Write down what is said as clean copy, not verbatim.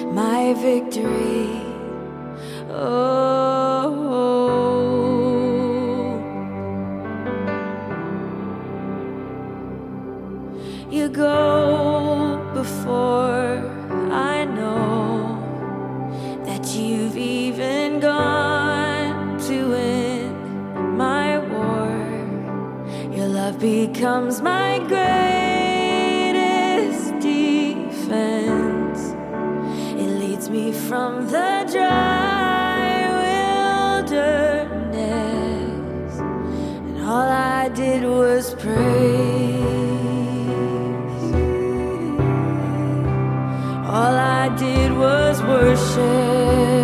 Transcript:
my victory. Oh, you go before I know that you've even gone to win my war. Your love becomes my greatest defense. It leads me from the dry wilderness, and all I did was praise. All I did was worship.